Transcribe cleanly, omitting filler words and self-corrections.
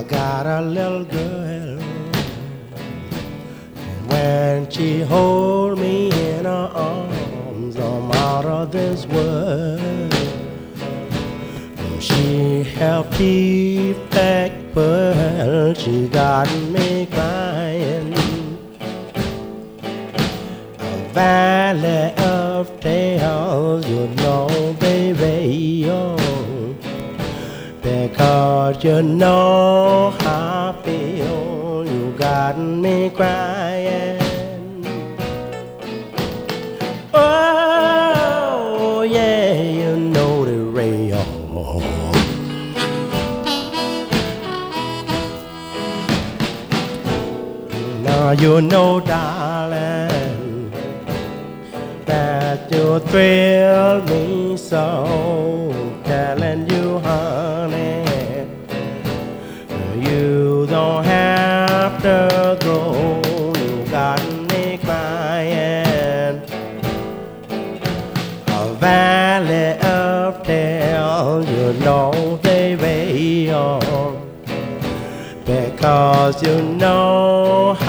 got a little girl, and when she hold me in her arms, I'm out of this world. She helped keep back, but she got me crying. A valley of tears, you know, baby, oh, because you know how I feel, you got me crying. Oh, yeah, you know the rail. Now you know, darling, that you thrill me so, telling you, honey, you don't have to go, you got me crying. A valley of tears, you know, baby, oh, because you know